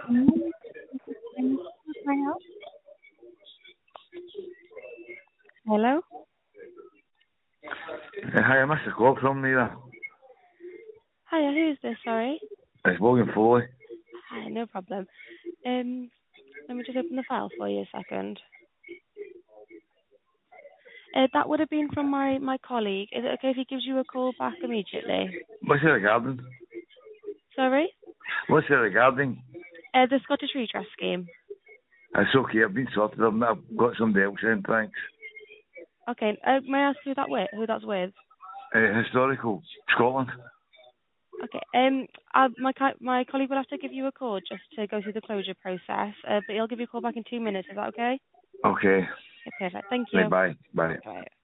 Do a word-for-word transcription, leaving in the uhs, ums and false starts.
Mm, Can I help? Hello? Uh, hi, I missed a call from you there. Hiya, who's this, sorry? It's William Foley. Hi, no problem. Um, let me just open the file for you a second. Uh, that would have been from my, my colleague. Is it okay if he gives you a call back immediately? What's it regarding? Sorry? What's it regarding? Uh, the Scottish Redress Scheme. It's okay, I've been sorted. I've, I've got somebody else in, thanks. Okay, uh, may I ask who that with? Who that's with? Uh, historical Scotland. Okay. Um, uh, my co- my colleague will have to give you a call just to go through the closure process. Uh, but he'll give you a call back in two minutes. Is that okay? Okay. Okay, perfect. Thank Right, you. bye. Bye. All right.